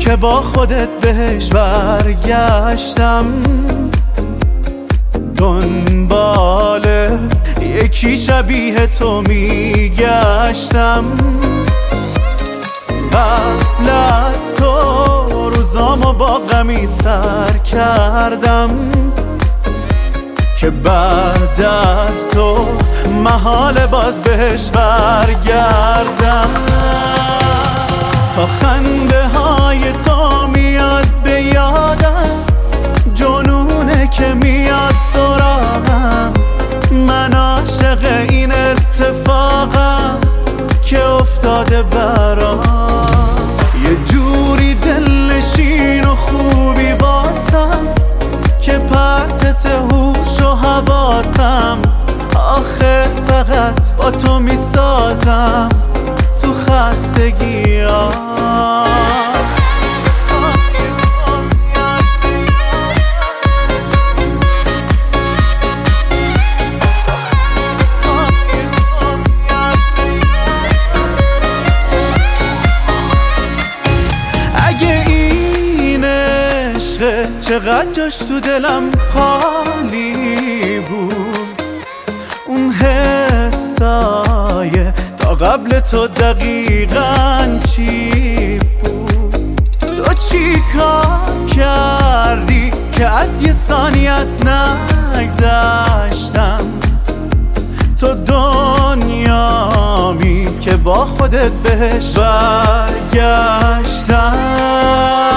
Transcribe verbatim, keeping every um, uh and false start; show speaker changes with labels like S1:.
S1: که با خودت بهش برگشتم، دنبال یکی شبیه تو میگشتم. قبل از تو روزامو با غمی سر کردم که بعد از تو محال باز بهش برگردم. تا خنده های تو میاد به یادم، جنونه که میاد سراغم، من عاشق این اتفاقم که افتاده برام. یه جوری دلنشین و خوبی واسم که پرتت هوش و حواسم، آخه فقط با تو میسازم تو خستگی ها. اگه این عشقه چقدر جاش تو دلم خالی بود، اون حسای تا قبل تو دقیقاً چی بود؟ تو چی کار کردی که از یه ثانیت نگذشتم؟ تو دنیامی که با خودت بهش برگشتم.